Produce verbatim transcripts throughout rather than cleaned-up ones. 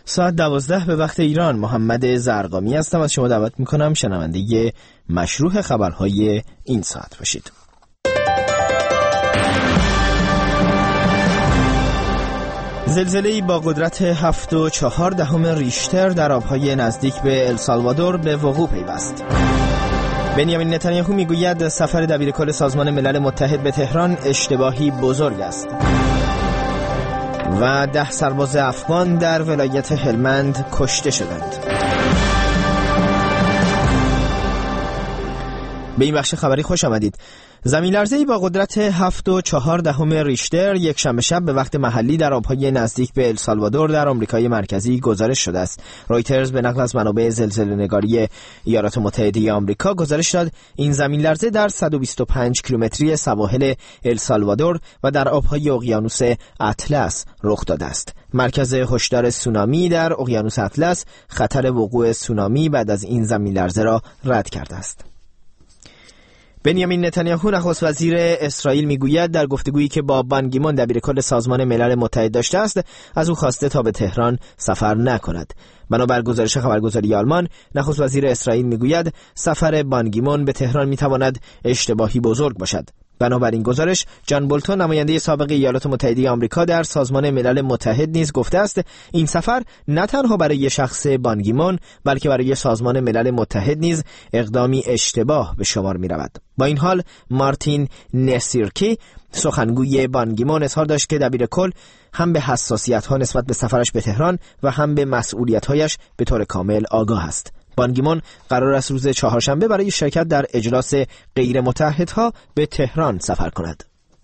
ساعت دوازده به وقت ایران. محمد زرقامی هستم، از شما دعوت میکنم شنونده مشروع خبرهای این ساعت باشید. زلزله‌ای با قدرت هفت و چهار دهم ریشتر در آبهای نزدیک به السالوادور به وقوع پیوست. بنیامین نتانیاهو میگوید سفر دبیرکل سازمان ملل متحد به تهران اشتباهی بزرگ است. و ده سرباز افغان در ولایت هلمند کشته شدند. به این بخش خبری خوش آمدید. زمین لرزه‌ای با قدرت هفت و چهار دهم ریشتر یک شنبه شب به وقت محلی در آبهای نزدیک به السالوادور در آمریکای مرکزی گزارش شده است. رویترز به نقل از منابع زلزله‌نگاری ایالات متحده آمریکا گزارش داد این زمین لرزه در صد و بیست و پنج کیلومتری سواحل السالوادور و در آبهای اقیانوس اطلس رخ داده است. مرکز هشدار سونامی در اقیانوس اطلس خطر وقوع سونامی بعد از این زمین لرزه را رد کرده است. بنیامین نتانیاهو نخست وزیر اسرائیل میگوید در گفتگویی که با بان کی مون دبیرکل سازمان ملل متحد داشته است از او خواسته تا به تهران سفر نکند. بنابر گزارش خبرگزاری آلمان، نخست وزیر اسرائیل میگوید سفر بان کی مون به تهران میتواند اشتباهی بزرگ باشد. بنابراین گزارش، جان بولتون نماینده سابق ایالات متحده آمریکا در سازمان ملل متحد نیز گفته است این سفر نه تنها برای شخص بان کی مون بلکه برای سازمان ملل متحد نیز اقدامی اشتباه به شمار می رود. با این حال مارتین نسیرکی سخنگوی بان کی مون اظهار داشت که دبیرکل هم به حساسیت‌ها نسبت به سفرش به تهران و هم به مسئولیت‌هایش به طور کامل آگاه است. بان کی مون قرار است روز چهارشنبه برای شرکت در اجلاس غیر متحدها به تهران سفر کند.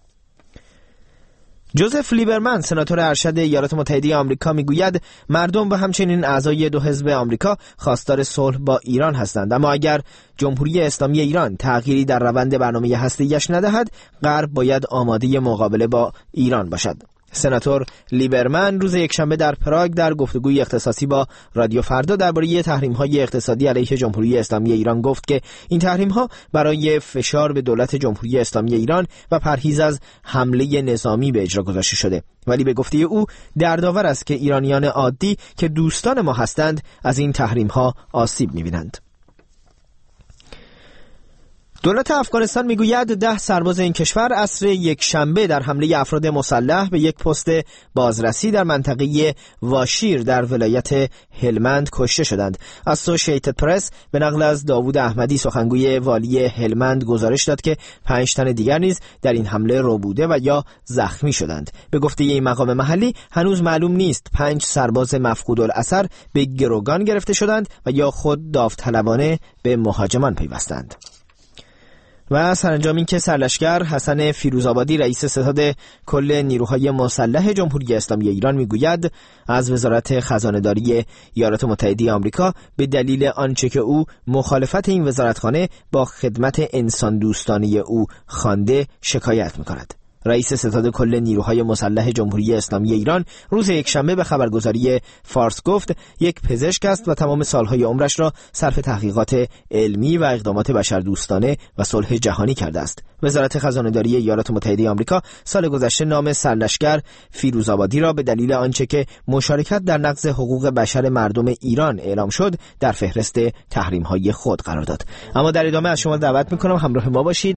جوزف لیبرمن سناتور ارشد ایالات متحده آمریکا میگوید مردم و همچنین اعضای دو حزب آمریکا خواستار صلح با ایران هستند، اما اگر جمهوری اسلامی ایران تغییری در روند برنامه هسته‌ایش ندهد، غرب باید آماده مقابله با ایران باشد. سناتور لیبرمن روز یکشنبه در پراگ در گفتگوی اختصاصی با رادیو فردا درباره تحریم‌های اقتصادی علیه جمهوری اسلامی ایران گفت که این تحریم‌ها برای فشار به دولت جمهوری اسلامی ایران و پرهیز از حمله نظامی به اجرا گذاشته شده، ولی به گفته او دردآور است که ایرانیان عادی که دوستان ما هستند از این تحریم‌ها آسیب می‌بینند. دولت افغانستان میگوید ده سرباز این کشور عصر یک شنبه در حمله افراد مسلح به یک پست بازرسی در منطقه واشیر در ولایت هلمند کشته شدند. اسوشییتد پرس به نقل از داوود احمدی سخنگوی والی هلمند گزارش داد که پنج تن دیگر نیز در این حمله ربوده و یا زخمی شدند. به گفته این مقام محلی هنوز معلوم نیست پنج سرباز مفقود الاثر به گروگان گرفته شدند و یا خود داوطلبانه به مهاجمان پیوستند. و سرانجام این که سرلشکر حسن فیروزآبادی رئیس ستاد کل نیروهای مسلح جمهوری اسلامی ایران میگوید از وزارت خزانه‌داری ایالات متحده آمریکا به دلیل آنچه که او مخالفت این وزارتخانه با خدمت انسان دوستانه او خوانده شکایت میکند. رئیس ستاد کل نیروهای مسلح جمهوری اسلامی ایران روز یکشنبه به خبرگزاری فارس گفت یک پزشک است و تمام سالهای عمرش را صرف تحقیقات علمی و اقدامات بشردوستانه و صلح جهانی کرده است. وزارت خزانه‌داری ایالات متحده آمریکا سال گذشته نام سرلشکر فیروزآبادی را به دلیل آنچه که مشارکت در نقض حقوق بشر مردم ایران اعلام شد در فهرست تحریم‌های خود قرار داد. اما در ادامه از شما دعوت می‌کنم همراه ما باشید